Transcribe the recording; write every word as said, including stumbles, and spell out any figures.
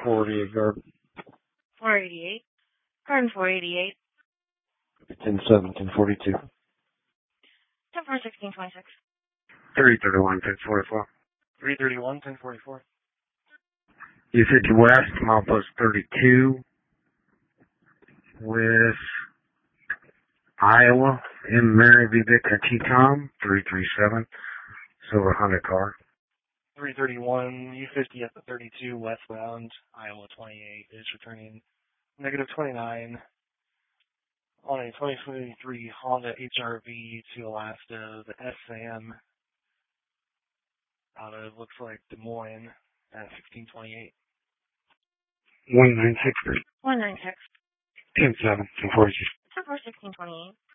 forty-eight Garden. four eighty-eight. Garden four eighty-eight. ten seven, ten forty-two. ten four, sixteen twenty-six. three thirty-one, ten forty-four. three thirty-one, ten forty-four. U fifty West, milepost thirty-two. With Iowa in Mary V. Victor T-Com, three three seven. Silver Honda car. three thirty-one, U fifty at the thirty-two, westbound, Iowa twenty-eight is returning negative twenty-nine on a twenty twenty-three Honda H R V to Alaska, the S M, out of, looks like, Des Moines at sixteen twenty-eight. one nine six three. one nine six. ten seven, ten forty-two. ten four, sixteen twenty-eight.